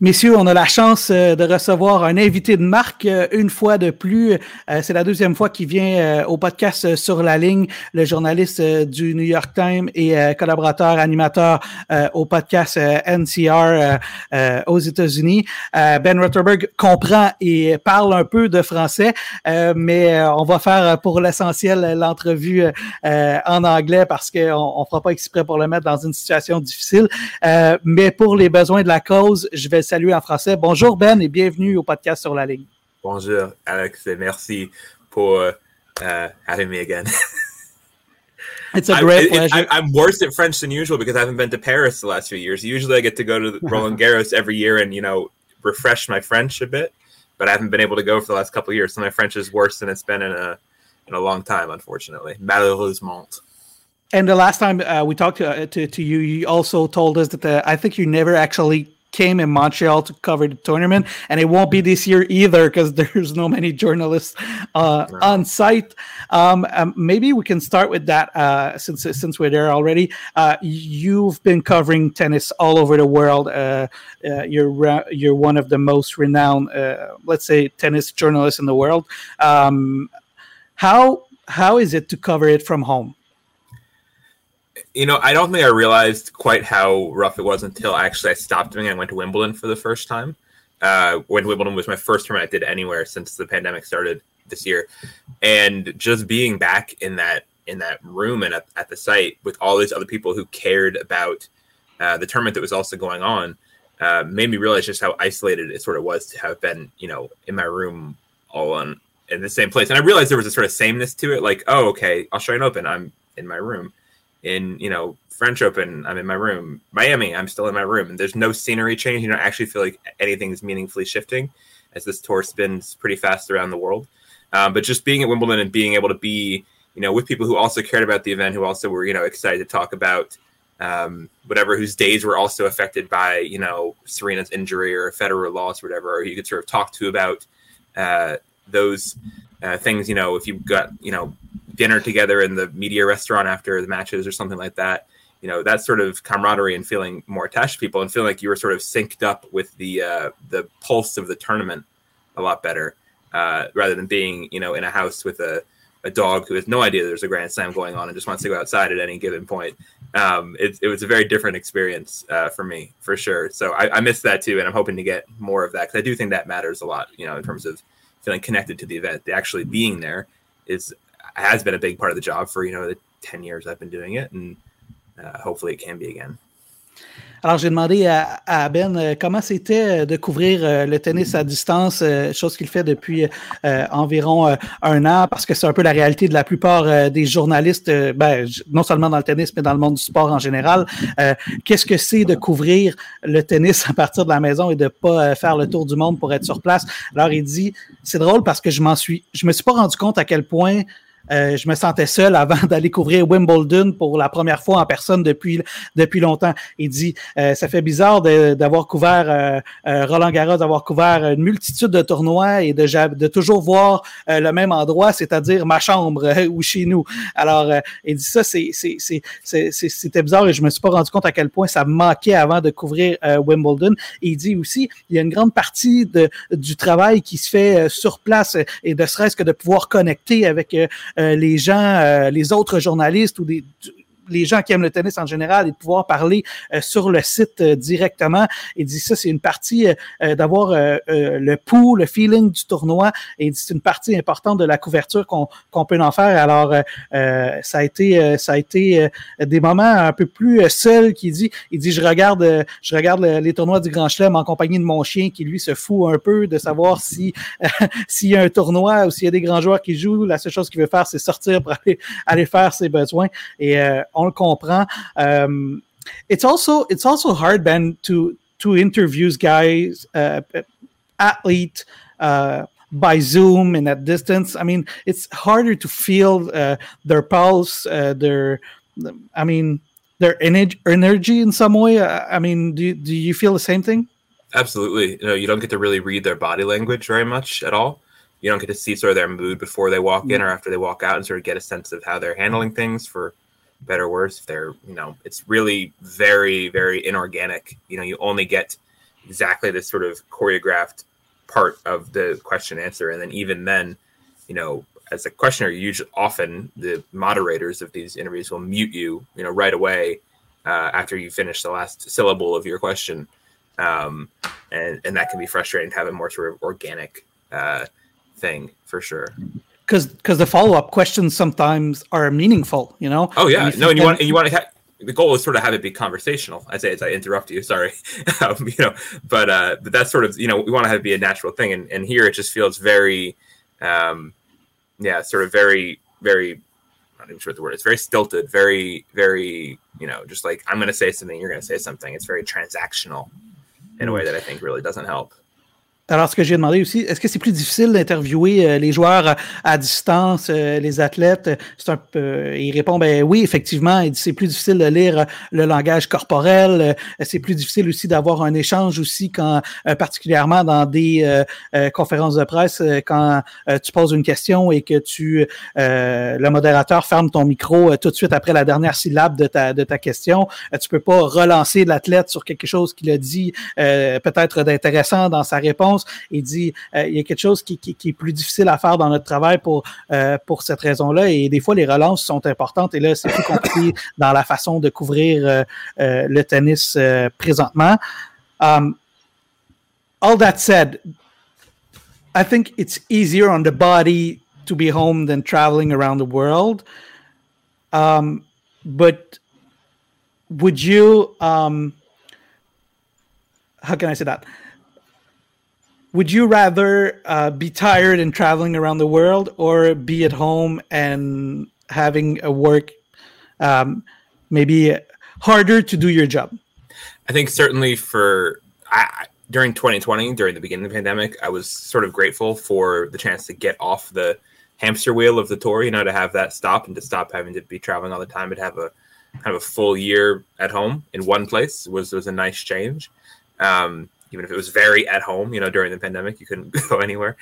Messieurs, on a la chance de recevoir un invité de marque une fois de plus. C'est la deuxième fois qu'il vient au podcast Sur la ligne, le journaliste du New York Times et collaborateur, animateur au podcast NCR aux États-Unis. Ben Rothenberg comprend et parle un peu de français, mais on va faire pour l'essentiel l'entrevue en anglais parce qu'on ne fera pas exprès pour le mettre dans une situation difficile. Mais pour les besoins de la cause, je vais salut en français. Bonjour Ben et bienvenue au podcast Sur la ligne. Bonjour Alex et merci pour having me again. It's a great pleasure. I'm worse at French than usual because I haven't been to Paris the last few years. Usually I get to go to Roland Garros every year and, refresh my French a bit, but I haven't been able to go for the last couple of years. So my French is worse than it's been in a long time, unfortunately. Malheureusement. And the last time we talked to you, you also told us that I think you never actually came in Montreal to cover the tournament, and it won't be this year either because there's no many journalists on site. Maybe we can start with that since we're there already. You've been covering tennis all over the world. You're one of the most renowned, let's say, tennis journalists in the world. How is it to cover it from home? I don't think I realized quite how rough it was until actually I stopped doing it and went to Wimbledon for the first time. When Wimbledon was my first tournament I did anywhere since the pandemic started this year. And just being back in that room and at the site with all these other people who cared about the tournament that was also going on made me realize just how isolated it sort of was to have been, in my room all in the same place. And I realized there was a sort of sameness to it. Like, oh, okay, Australian Open, I'm in my room. In, French Open, I'm in my room. Miami, I'm still in my room. And there's no scenery change. You don't actually feel like anything's meaningfully shifting as this tour spins pretty fast around the world. But just being at Wimbledon and being able to be, with people who also cared about the event, who also were, excited to talk about whatever, whose days were also affected by, Serena's injury or a Federer loss or whatever, or you could sort of talk to about those things, if you've got, dinner together in the media restaurant after the matches or something like that, that sort of camaraderie and feeling more attached to people and feeling like you were sort of synced up with the pulse of the tournament a lot better, rather than being, in a house with a dog who has no idea there's a Grand Slam going on and just wants to go outside at any given point. It was a very different experience for me, for sure. So I miss that too, and I'm hoping to get more of that because I do think that matters a lot, in terms of feeling connected to the event. The actually being there has been a big part of the job for, the 10 years I've been doing it, and hopefully it can be again. Alors, j'ai demandé à Ben comment c'était de couvrir le tennis à distance, chose qu'il fait depuis environ un an, parce que c'est un peu la réalité de la plupart des journalistes, non seulement dans le tennis, mais dans le monde du sport en général. Qu'est-ce que c'est de couvrir le tennis à partir de la maison et de pas faire le tour du monde pour être sur place? Alors, il dit, c'est drôle parce que je me suis pas rendu compte à quel point je me sentais seul avant d'aller couvrir Wimbledon pour la première fois en personne depuis longtemps. Il dit, ça fait bizarre d'avoir couvert Roland Garros, d'avoir couvert une multitude de tournois et de toujours voir le même endroit, c'est-à-dire ma chambre ou chez nous. Alors, il dit ça, c'était bizarre et je me suis pas rendu compte à quel point ça me manquait avant de couvrir Wimbledon. Et il dit aussi, il y a une grande partie du travail qui se fait sur place et ne serait-ce que de pouvoir connecter avec les gens, les autres journalistes ou les gens qui aiment le tennis en général et de pouvoir parler sur le site directement. Il dit ça, c'est une partie d'avoir le pouls, le feeling du tournoi. Et il dit c'est une partie importante de la couverture qu'on peut en faire. Alors, ça a été des moments un peu plus seuls. Il dit je regarde les tournois du Grand Chelem en compagnie de mon chien qui lui se fout un peu de savoir s'il y a un tournoi ou s'il y a des grands joueurs qui jouent. La seule chose qu'il veut faire, c'est sortir pour aller faire ses besoins. Et on le comprend. It's also hard, Ben, to interview guys, athletes, by Zoom and at distance. I mean, it's harder to feel their pulse, their energy in some way. I mean, do you feel the same thing? Absolutely. You don't get to really read their body language very much at all. You don't get to see sort of their mood before they walk in or after they walk out and sort of get a sense of how they're handling things, for better or worse. If they're, it's really very, very inorganic. You only get exactly this sort of choreographed part of the question answer. And then even then, as a questioner, often the moderators of these interviews will mute you, right away after you finish the last syllable of your question. And that can be frustrating to have a more sort of organic thing for sure. Because the follow-up questions sometimes are meaningful, Oh yeah, and you want to have, the goal is sort of have it be conversational. I say as I interrupt you, sorry, but that's sort of we want to have it be a natural thing, and here it just feels very, sort of very, very. I'm not even sure what the word is. Very stilted, very, very, just like I'm going to say something, you're going to say something. It's very transactional in a way that I think really doesn't help. Alors, ce que j'ai demandé aussi, est-ce que c'est plus difficile d'interviewer les joueurs à distance, les athlètes? Il répond, oui, effectivement. Il dit, c'est plus difficile de lire le langage corporel. C'est plus difficile aussi d'avoir un échange aussi quand, particulièrement dans des conférences de presse, quand tu poses une question et que le modérateur ferme ton micro tout de suite après la dernière syllabe de ta question. Tu peux pas relancer l'athlète sur quelque chose qu'il a dit peut-être d'intéressant dans sa réponse. Il dit il y a quelque chose qui est plus difficile à faire dans notre travail pour cette raison-là, et des fois les relances sont importantes, et là c'est plus compliqué dans la façon de couvrir le tennis présentement. All that said, I think it's easier on the body to be home than traveling around the world, but would you how can I say that? Would you rather be tired and traveling around the world, or be at home and having a work maybe harder to do your job? I think certainly during 2020, during the beginning of the pandemic, I was sort of grateful for the chance to get off the hamster wheel of the tour, to have that stop and to stop having to be traveling all the time, and have a kind of a full year at home in one place was a nice change. Even if it was very at home, during the pandemic, you couldn't go anywhere.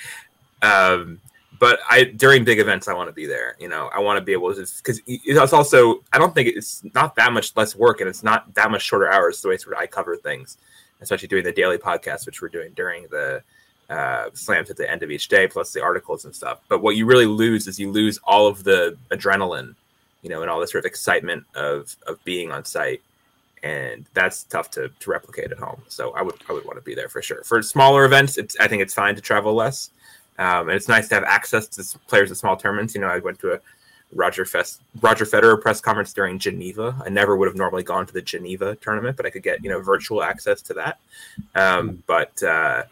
But during big events, I want to be there. I want to be able to, because it's also, I don't think it's not that much less work, and it's not that much shorter hours the way sort of I cover things, especially doing the daily podcast, which we're doing during the slams at the end of each day, plus the articles and stuff. But what you really lose is you lose all of the adrenaline, and all the sort of excitement of being on site. And that's tough to replicate at home. So I would want to be there for sure. For smaller events, I think it's fine to travel less. And it's nice to have access to players at small tournaments. I went to a Roger Federer press conference during Geneva. I never would have normally gone to the Geneva tournament, but I could get, virtual access to that. But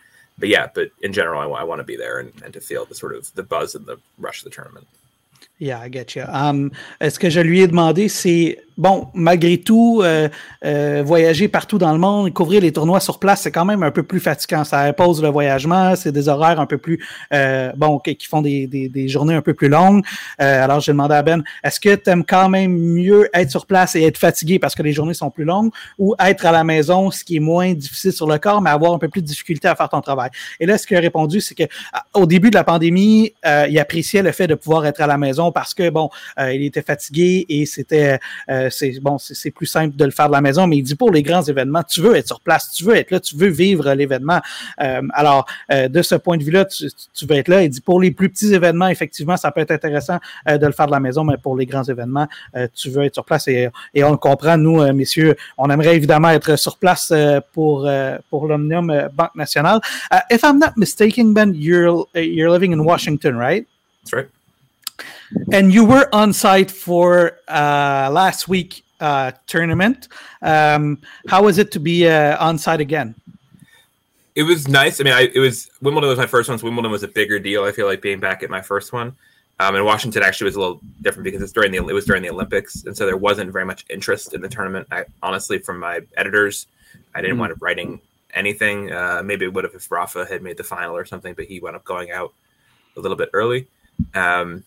in general, I want to be there and to feel the sort of the buzz and the rush of the tournament. Yeah, I get you. Ce que je lui ai demandé, c'est, malgré tout, voyager partout dans le monde, couvrir les tournois sur place, c'est quand même un peu plus fatigant. Ça impose le voyagement, c'est des horaires un peu plus, qui font des journées un peu plus longues. Alors, j'ai demandé à Ben, est-ce que tu aimes quand même mieux être sur place et être fatigué parce que les journées sont plus longues, ou être à la maison, ce qui est moins difficile sur le corps, mais avoir un peu plus de difficulté à faire ton travail? Et là, ce qu'il a répondu, c'est que au début de la pandémie, il appréciait le fait de pouvoir être à la maison parce que, il était fatigué et c'était... c'est plus simple de le faire de la maison, mais il dit pour les grands événements, tu veux être sur place, tu veux être là, tu veux vivre l'événement. Alors, de ce point de vue-là, tu veux être là. Il dit pour les plus petits événements, effectivement, ça peut être intéressant de le faire de la maison, mais pour les grands événements, tu veux être sur place et on le comprend, nous, messieurs, on aimerait évidemment être sur place pour l'Omnium Banque Nationale. If I'm not mistaken, Ben, you're living in Washington, right? That's right. And you were on site for last week tournament. How was it to be on site again? It was nice. I mean, Wimbledon was my first one, so Wimbledon was a bigger deal. I feel like being back at my first one. And Washington actually was a little different because it was during the Olympics, and so there wasn't very much interest in the tournament. Honestly, from my editors, I didn't wind up writing anything. Maybe it would have if Rafa had made the final or something, but he wound up going out a little bit early. So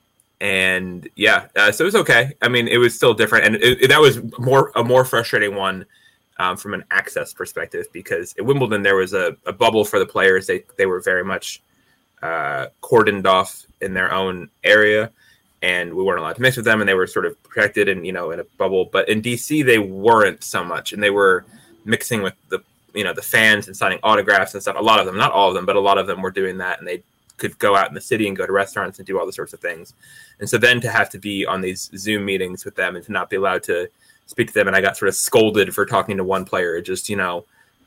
it was okay. I mean, it was still different, and that was a more frustrating one from an access perspective, because at Wimbledon there was a bubble for the players. They were very much cordoned off in their own area, and we weren't allowed to mix with them, and they were sort of protected and in a bubble. But in DC they weren't so much, and they were mixing with the the fans and signing autographs and stuff. A lot of them, not all of them, but a lot of them were doing that, and they could go out in the city and go to restaurants and do all the sorts of things. And so then to have to be on these Zoom meetings with them and to not be allowed to speak to them, and I got sort of scolded for talking to one player, just who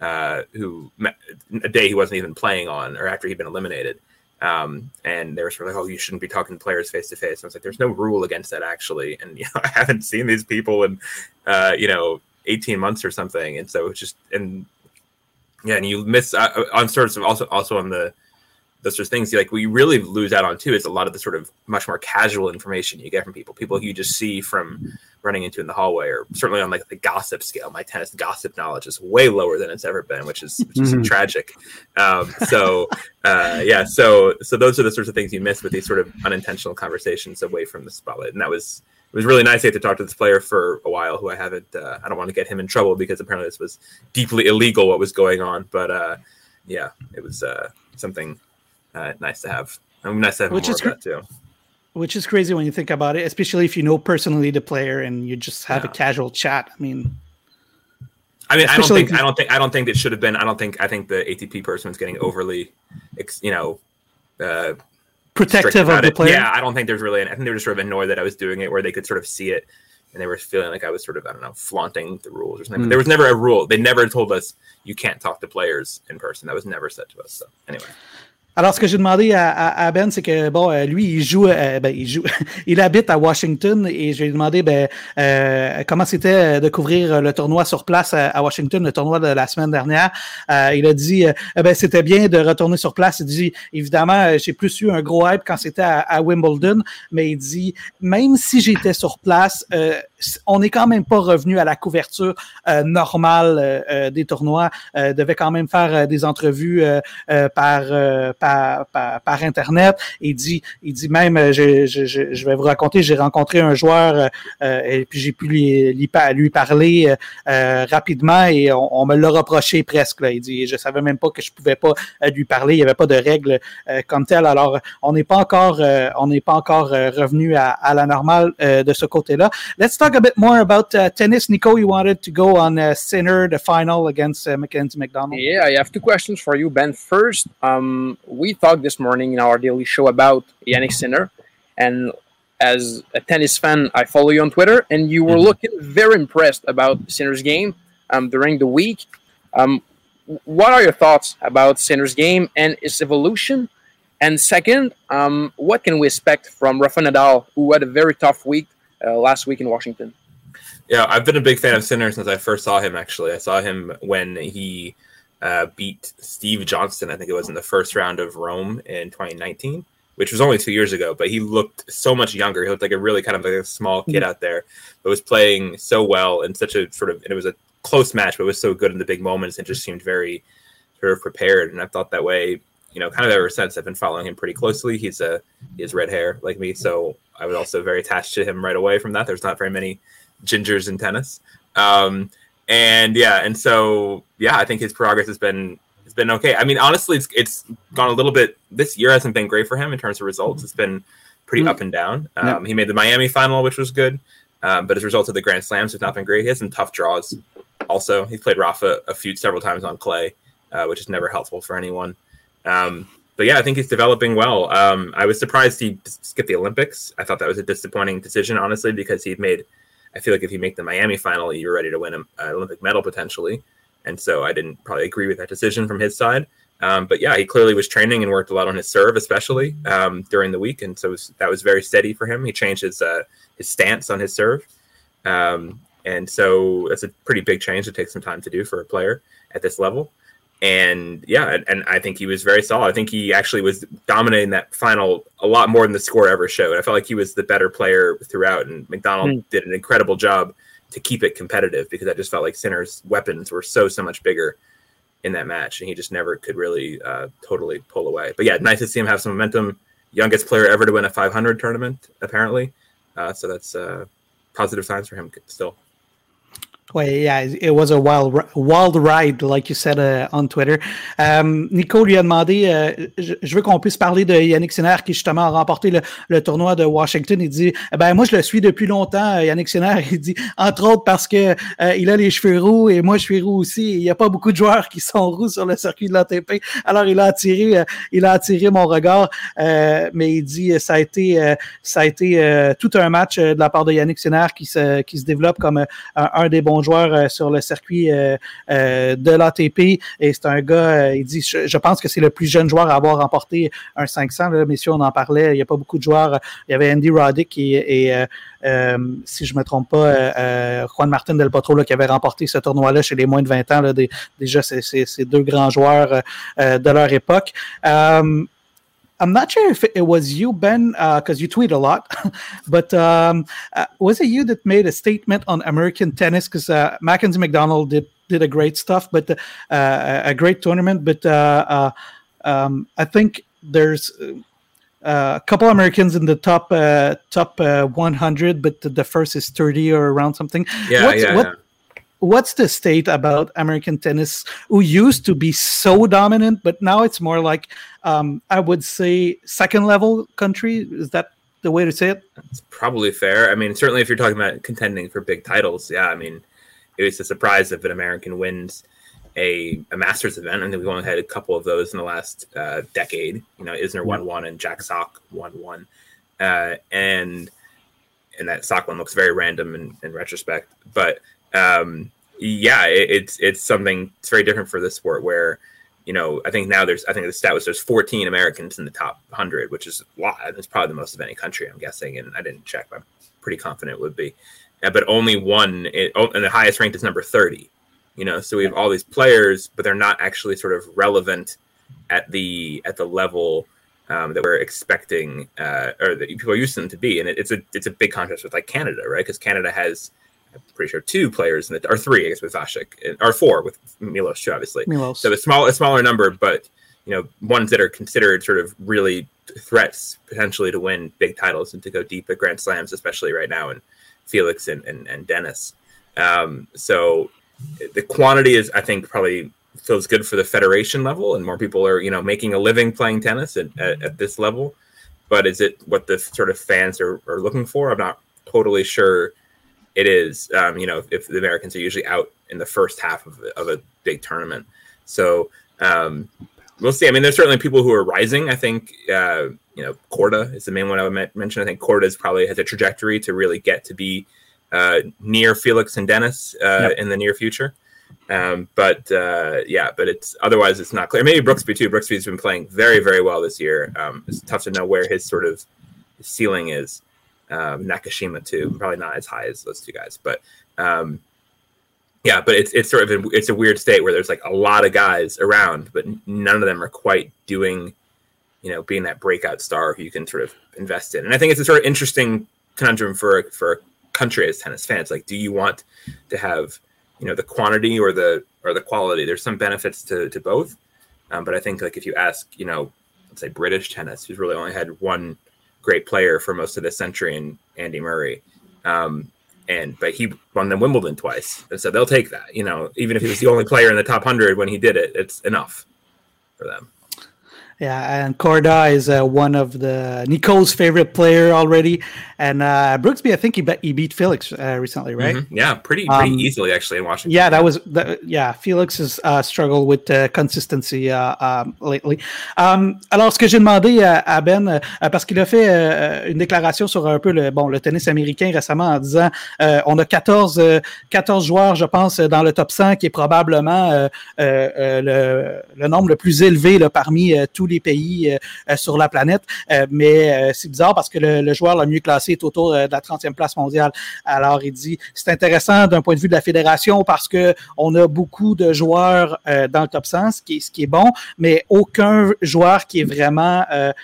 a day he wasn't even playing on, or after he'd been eliminated. And they were sort of like, "Oh, you shouldn't be talking to players face to face." I was like, "There's no rule against that, actually." And I haven't seen these people in 18 months or something, and so it's just and you miss on sorts of also on the sort of things we really lose out on too is a lot of the sort of much more casual information you get from people who you just see from running into in the hallway, or certainly on the gossip scale. My tennis gossip knowledge is way lower than it's ever been, which is tragic. So those are the sorts of things you miss with these sort of unintentional conversations away from the spotlight. And it was really nice to get to talk to this player for a while who I haven't, I don't want to get him in trouble because apparently this was deeply illegal what was going on. But it was something nice to have. Nice to have more of that too. Which is crazy when you think about it, especially if you know personally the player and you just have a casual chat. I don't think it should have been. I think the ATP person was getting overly, protective of the player. Yeah, I don't think there's really. I think they were just sort of annoyed that I was doing it, where they could sort of see it, and they were feeling like I was sort of, flaunting the rules or something. But there was never a rule. They never told us you can't talk to players in person. That was never said to us. So anyway. Alors, ce que j'ai demandé à Ben, c'est que, lui, il joue, il habite à Washington, et je lui ai demandé, comment c'était de couvrir le tournoi sur place à Washington, le tournoi de la semaine dernière. Il a dit, c'était bien de retourner sur place. Il dit, évidemment, j'ai plus eu un gros hype quand c'était à Wimbledon, mais il dit, même si j'étais sur place, on n'est quand même pas revenu à la couverture normale des tournois. Devait quand même faire des entrevues par Internet. Il dit même, je vais vous raconter, j'ai rencontré un joueur et puis j'ai pu lui parler rapidement et on me l'a reproché presque. Là. Il dit, je savais même pas que je pouvais pas lui parler. Il y avait pas de règles comme telles. Alors, on n'est pas encore revenu à la normale de ce côté-là. Let's talk a bit more about tennis. Nico, you wanted to go on Sinner, the final against Mackenzie McDonald. Yeah, I have two questions for you, Ben. First, we talked this morning in our daily show about Jannik Sinner, and as a tennis fan, I follow you on Twitter, and you were looking very impressed about Sinner's game during the week. What are your thoughts about Sinner's game and its evolution? And second, what can we expect from Rafa Nadal, who had a very tough week last week in Washington? Yeah, I've been a big fan of Sinner since I first saw him, actually. I saw him when he beat Steve Johnston, I think it was in the first round of Rome in 2019, which was only 2 years ago, but he looked so much younger. He looked like a really kind of like a small kid out there, but was playing so well in such a sort of, and it was a close match, but it was so good in the big moments and just seemed very sort of prepared. And I've thought that way, kind of ever since. I've been following him pretty closely. He has red hair like me, so I was also very attached to him right away from that. There's not very many gingers in tennis. And so I think his progress has been okay. I mean, honestly, it's gone a little bit. This year hasn't been great for him in terms of results. It's been pretty up and down. He made the Miami final, which was good, but as a result of the Grand Slams, have not been great. He has some tough draws. Also, he's played Rafa several times on clay, which is never helpful for anyone. But yeah, I think he's developing well. I was surprised he skipped the Olympics. I thought that was a disappointing decision, honestly, because I feel like if you make the Miami final, you're ready to win an Olympic medal potentially. And so I didn't probably agree with that decision from his side. But yeah, he clearly was training and worked a lot on his serve, especially during the week. And so that was very steady for him. He changed his stance on his serve. And so that's a pretty big change. It takes some time to do for a player at this level. And I think he was very solid. I think he actually was dominating that final a lot more than the score ever showed. I felt like he was the better player throughout, and McDonald did an incredible job to keep it competitive, because I just felt like Sinner's weapons were so much bigger in that match, and he just never could really totally pull away. But yeah, nice to see him have some momentum. Youngest player ever to win a 500 tournament, apparently. So that's positive signs for him still. Yeah, it was a wild ride, like you said on Twitter. Nico lui a demandé, je veux qu'on puisse parler de Yannick Sinner qui justement a remporté le tournoi de Washington. Il dit, moi je le suis depuis longtemps, Yannick Sinner. Il dit, entre autres parce que il a les cheveux roux et moi je suis roux aussi. Il n'y a pas beaucoup de joueurs qui sont roux sur le circuit de l'ATP. Alors il a attiré mon regard, mais il dit ça a été tout un match de la part de Yannick Sinner qui se développe comme un des bons joueurs sur le circuit de l'ATP, et c'est un gars, il dit, je pense que c'est le plus jeune joueur à avoir remporté un 500, là, messieurs, on en parlait, il n'y a pas beaucoup de joueurs, il y avait Andy Roddick et si je me trompe pas, Juan Martín del Potro là, qui avait remporté ce tournoi-là chez les moins de 20 ans, là, déjà c'est deux grands joueurs de leur époque. I'm not sure if it was you, Ben, because you tweet a lot, but was it you that made a statement on American tennis? Because Mackenzie McDonald did a great stuff, but a great tournament. But I think there's a couple Americans in the top 100, but the first is 30 or around something. What's the state about American tennis, who used to be so dominant, but now it's more like, I would say, second-level country? Is that the way to say it? It's probably fair. I mean, certainly if you're talking about contending for big titles, yeah, I mean, it was a surprise if an American wins a Masters event. I think we've only had a couple of those in the last decade. You know, Isner won one and Jack Sock won one. And that Sock one looks very random in retrospect. But it's something, it's very different for this sport where, you know, I think the stat was there's 14 Americans in the top 100, which is a lot. It's probably the most of any country, I'm guessing. And I didn't check, but I'm pretty confident it would be. But only one, and the highest ranked is number 30. You know, so we have all these players, but they're not actually sort of relevant at the level that we're expecting, or that people are used to them to be. And it's a big contrast with like Canada, right? Because Canada has, I'm pretty sure, 2 players or 3, I guess, with Vasek, or 4 with Milos too, obviously. So a smaller number, but you know, ones that are considered sort of really threats potentially to win big titles and to go deep at Grand Slams, especially right now, and Felix and Dennis. So the quantity is, I think, probably feels good for the federation level, and more people are, you know, making a living playing tennis at this level. But is it what the sort of fans are looking for? I'm not totally sure. It is, you know, if the Americans are usually out in the first half of a big tournament. So we'll see. I mean, there's certainly people who are rising. I think, you know, Korda is the main one I would mention. I think Korda has a trajectory to really get to be near Felix and Dennis in the near future. But it's otherwise it's not clear. Maybe Brooksby too. Brooksby's been playing very, very well this year. It's tough to know where his sort of ceiling is. Nakashima too, probably not as high as those two guys, but but it's sort of it's a weird state where there's like a lot of guys around, but none of them are quite doing, you know, being that breakout star who you can sort of invest in. And I think it's a sort of interesting conundrum for a country as tennis fans. Like, do you want to have, you know, the quantity or the quality? There's some benefits to both, but I think like if you ask, you know, let's say British tennis, who's really only had one great player for most of this century in Andy Murray. But he won the Wimbledon twice. And so they'll take that, you know, even if he was the only player in the top 100 when he did it, it's enough for them. Yeah, and Korda is one of Nico's favorite player already. And Brooksby, I think he beat Felix recently, right? Mm-hmm. Yeah, pretty easily actually in Washington. Yeah, Felix has struggled with consistency lately. Alors, ce que j'ai demandé à Ben, parce qu'il a fait une déclaration sur un peu le tennis américain récemment en disant on a 14 joueurs, je pense, dans le top 100, qui est probablement le nombre le plus élevé là, parmi tous les pays sur la planète, mais c'est bizarre parce que le joueur le mieux classé est autour de la 30e place mondiale. Alors il dit, c'est intéressant d'un point de vue de la fédération parce que on a beaucoup de joueurs dans le top 100, ce qui est bon, mais aucun joueur qui est vraiment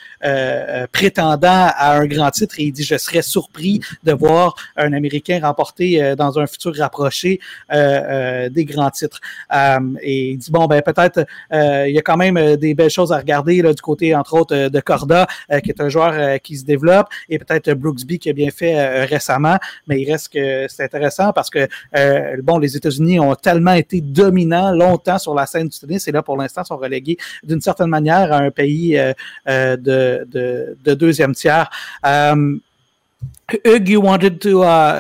prétendant à un grand titre. Et il dit, je serais surpris de voir un Américain remporter dans un futur rapproché des grands titres. Et il dit, bon, ben peut-être il y a quand même des belles choses à regarder là, du côté, entre autres, de Korda, qui est un joueur qui se développe, et peut-être Brooksby rugby qu'il a bien fait récemment, mais il reste que c'est intéressant parce que les États-Unis ont tellement été dominants longtemps sur la scène du tennis et là pour l'instant sont relégués d'une certaine manière à un pays de deuxième tiers. Hugues, you wanted to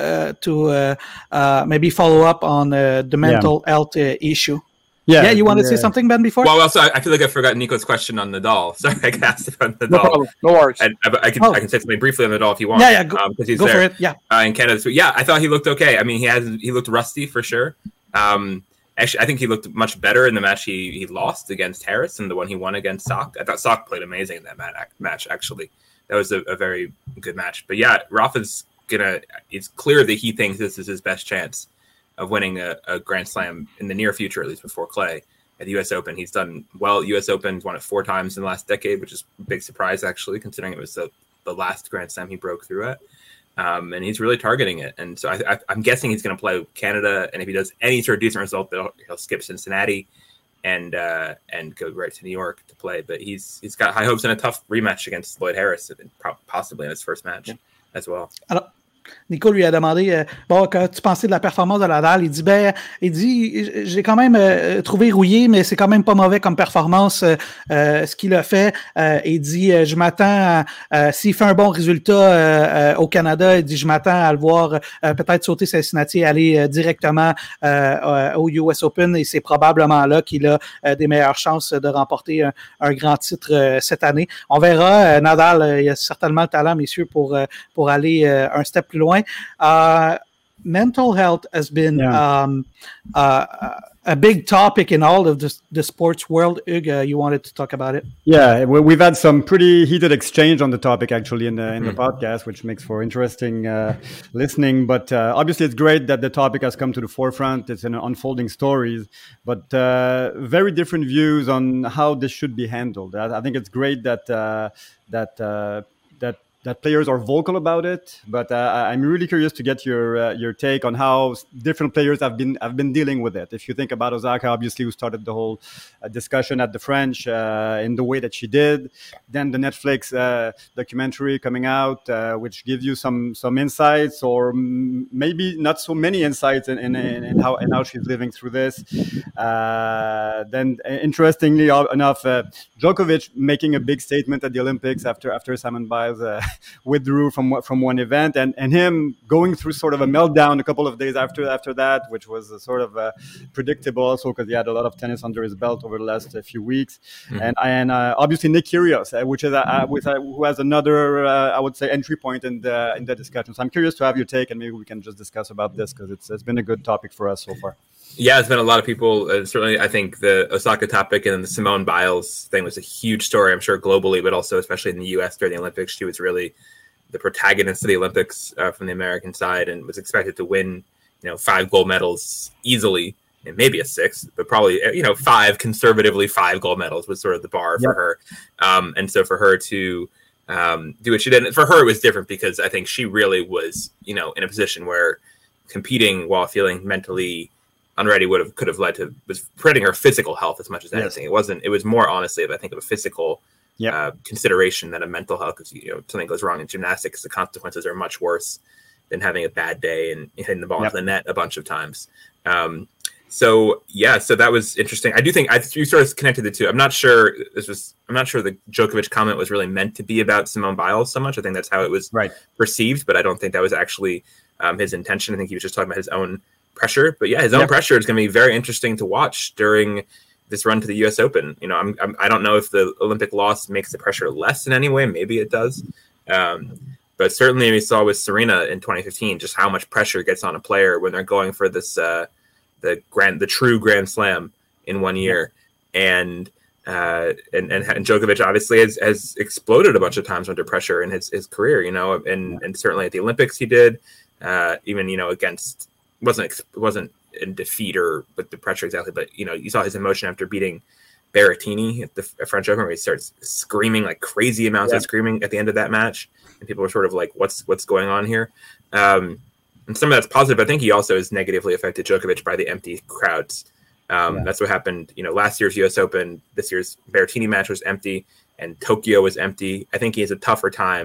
maybe follow up on the mental health issue. Yeah, you want to say something, Ben, before? Well, also, I feel like I forgot Nico's question on Nadal. Sorry, I asked about Nadal. No problem. No worries. And I can say something briefly on Nadal if you want. Yeah, go he's go there, for it. Yeah, in Canada. So yeah, I thought he looked okay. I mean, he looked rusty for sure. Actually, I think he looked much better in the match he lost against Harris and the one he won against Sock. I thought Sock played amazing in that match. Actually, that was a very good match. But yeah, Rafa's it's clear that he thinks this is his best chance of winning a Grand Slam in the near future, at least before Clay. At the U.S. Open, he's done well at U.S. Open. He's won it 4 times in the last decade, which is a big surprise, actually, considering it was the last Grand Slam he broke through at. And he's really targeting it. And so I'm guessing he's going to play Canada. And if he does any sort of decent result, he'll skip Cincinnati and go right to New York to play. But he's got high hopes and a tough rematch against Lloyd Harris, possibly in his first match as well. Nico lui a demandé que tu pensais de la performance de Nadal. Il dit j'ai quand même trouvé rouillé, mais c'est quand même pas mauvais comme performance ce qu'il a fait. Il dit je m'attends s'il fait un bon résultat au Canada, il dit je m'attends à le voir peut-être sauter Cincinnati et aller directement au US Open et c'est probablement là qu'il a des meilleures chances de remporter un grand titre cette année. On verra. Nadal, il a certainement le talent, messieurs, pour aller un step plus loin. Mental health has been a big topic in all of the sports world. Hugues, you wanted to talk about it? Yeah, we've had some pretty heated exchange on the topic actually in the podcast, which makes for interesting listening. But obviously, it's great that the topic has come to the forefront. It's an unfolding stories, but very different views on how this should be handled. I think it's great that players are vocal about it, but I'm really curious to get your take on how different players have been dealing with it. If you think about Osaka, obviously, who started the whole discussion at the French in the way that she did, then the Netflix documentary coming out, which gives you some insights, or maybe not so many insights in how she's living through this. Then, interestingly enough, Djokovic making a big statement at the Olympics after Simone Biles withdrew from one event, and him going through sort of a meltdown a couple of days after that, which was sort of predictable also because he had a lot of tennis under his belt over the last few weeks. And obviously Nick Kyrgios, which is who has another I would say entry point in the discussion. So I'm curious to have your take, and maybe we can just discuss about this because it's been a good topic for us so far. Yeah, it's been a lot of people. Certainly, I think the Osaka topic and the Simone Biles thing was a huge story, I'm sure, globally, but also especially in the U.S. during the Olympics. She was really the protagonist of the Olympics from the American side and was expected to win, 5 gold medals easily, and maybe a 6th, but probably, 5 gold medals was sort of the bar for her. And so for her to do what she did, for her, it was different because I think she really was, in a position where competing while feeling mentally unready could have led to was hurting her physical health as much as anything. It was more honestly of a physical consideration than a mental health, because something goes wrong in gymnastics, the consequences are much worse than having a bad day and hitting the ball into the net a bunch of times. So that was interesting. I do think you sort of connected the two. I'm not sure the Djokovic comment was really meant to be about Simone Biles so much. I think that's how it was perceived, but I don't think that was actually his intention. I think he was just talking about his own pressure, but his own pressure is going to be very interesting to watch during this run to the U.S. Open. I don't know if the Olympic loss makes the pressure less in any way. Maybe it does, but certainly we saw with Serena in 2015 just how much pressure gets on a player when they're going for this the true Grand Slam in one year, and Djokovic obviously has exploded a bunch of times under pressure in his career. And certainly at the Olympics he did, even against. Wasn't in defeat or with the pressure exactly, but you saw his emotion after beating Berrettini at the French Open, where he starts screaming like crazy amounts of screaming at the end of that match, and people were sort of like, "What's going on here?" And some of that's positive. I think he also has negatively affected Djokovic by the empty crowds. That's what happened. Last year's U.S. Open, this year's Berrettini match was empty, and Tokyo was empty. I think he has a tougher time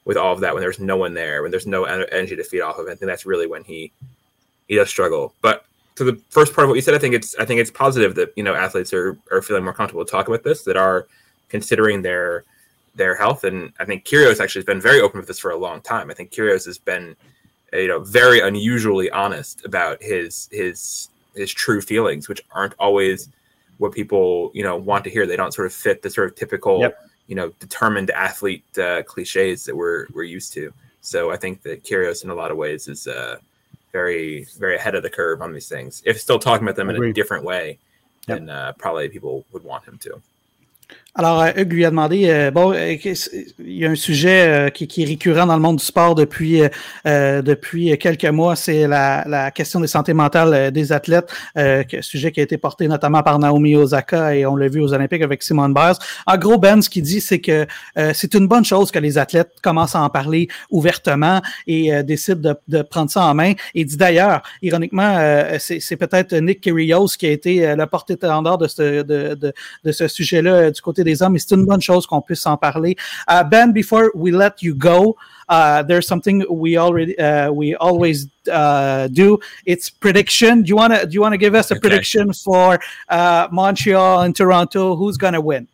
with all of that, when there's no one there, when there's no energy to feed off of. I think that's really when he does struggle. But to the first part of what you said, I think it's positive that, you know, athletes are feeling more comfortable talking about this, that are considering their health. And I think Kyrgios actually has been very open with this for a long time. I think Kyrgios has been, you know, very unusually honest about his true feelings, which aren't always what people, you know, want to hear. They don't sort of fit the sort of typical, you know, determined athlete cliches that we're used to. So I think that Kyrgios in a lot of ways is very, very ahead of the curve on these things. If still talking about them in a different way than probably people would want him to. Alors, Hugues lui a demandé, il y a un sujet qui est récurrent dans le monde du sport depuis quelques mois, c'est la question des santé mentales des athlètes, sujet qui a été porté notamment par Naomi Osaka et on l'a vu aux Olympiques avec Simone Biles. En gros, Ben, ce qu'il dit, c'est que c'est une bonne chose que les athlètes commencent à en parler ouvertement et décident de prendre ça en main. Et il dit d'ailleurs, ironiquement, c'est peut-être Nick Kyrgios qui a été le porte-étendard de ce sujet-là du côté des hommes, et c'est une bonne chose qu'on puisse en parler. Ben, before we let you go, there's something we always do. It's prediction. Do you want to give us a prediction for Montreal and Toronto? Who's going to win?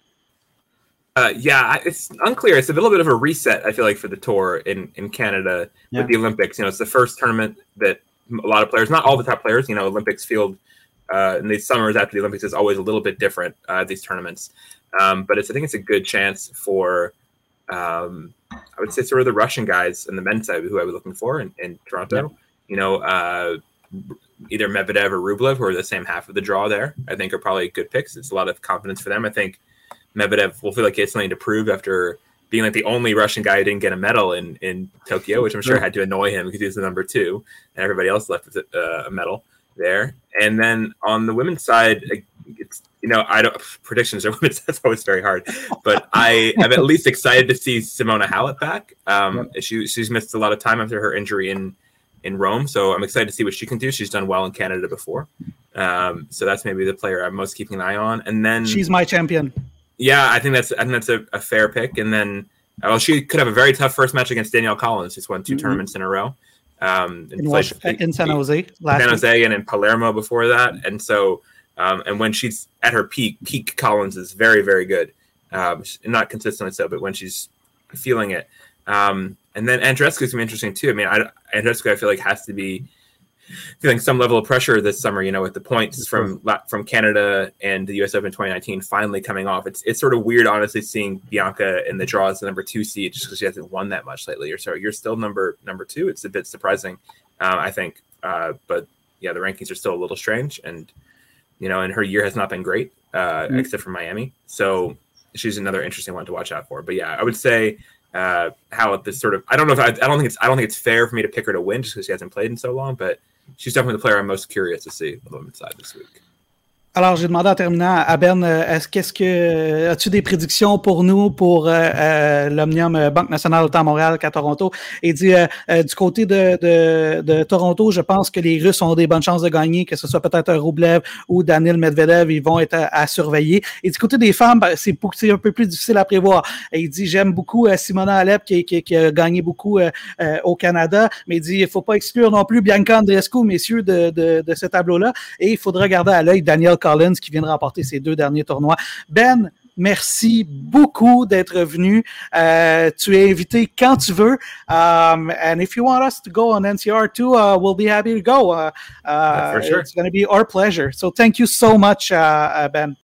It's unclear. It's a little bit of a reset, I feel like, for the tour in Canada with the Olympics. You know, it's the first tournament that a lot of players, not all the top players, you know, Olympics field in these summers after the Olympics is always a little bit different, these tournaments. But I think it's a good chance for, I would say, sort of the Russian guys and the men's side who I was looking for in Toronto. You know, either Medvedev or Rublev, who are the same half of the draw there, I think are probably good picks. It's a lot of confidence for them. I think Medvedev will feel like he has something to prove after being like the only Russian guy who didn't get a medal in Tokyo, which I'm sure had to annoy him because he was the number 2 and everybody else left with a medal there. And then on the women's side, it's, you know, predictions are women's, that's always very hard, but I am at least excited to see Simona Halep back. She's missed a lot of time after her injury in Rome, so I'm excited to see what she can do. She's done well in Canada before, so that's maybe the player I'm most keeping an eye on. And then she's my champion. Yeah, I think that's a fair pick. And then she could have a very tough first match against Danielle Collins, who's won 2 tournaments in a row. In San Jose San Jose and in Palermo before that. And so and when she's at her peak Collins is very, very good. Not consistently so, but when she's feeling it. And then Andreescu is going to be interesting too. I mean, Andreescu I feel like has to be feeling some level of pressure this summer, you know, with the points from Canada and the US Open 2019 finally coming off. It's sort of weird, honestly, seeing Bianca in the draw as the number 2 seed just because she hasn't won that much lately. So you're still number 2. It's a bit surprising, I think. But yeah, the rankings are still a little strange, and you know, and her year has not been great, except for Miami. So she's another interesting one to watch out for. But yeah, I would say how this sort of I don't think it's fair for me to pick her to win just because she hasn't played in so long, but she's definitely the player I'm most curious to see on the women's side this week. Alors, j'ai demandé en terminant à Ben, as-tu des prédictions pour nous pour l'Omnium Banque Nationale autant à Montréal qu'à Toronto? Et il dit, du côté de Toronto, je pense que les Russes ont des bonnes chances de gagner, que ce soit peut-être Rublev ou Daniil Medvedev, ils vont être à surveiller. Et du côté des femmes, c'est un peu plus difficile à prévoir. Et il dit, j'aime beaucoup Simona Halep qui a gagné beaucoup au Canada, mais il dit, il ne faut pas exclure non plus Bianca Andreescu, messieurs, de ce tableau-là. Et il faudra garder à l'œil Danielle Collins qui vient de remporter ses 2 derniers tournois. Ben, merci beaucoup d'être venu. Tu es invité quand tu veux. And if you want us to go on NCR too, we'll be happy to go. For sure. It's going to be our pleasure. So thank you so much, Ben.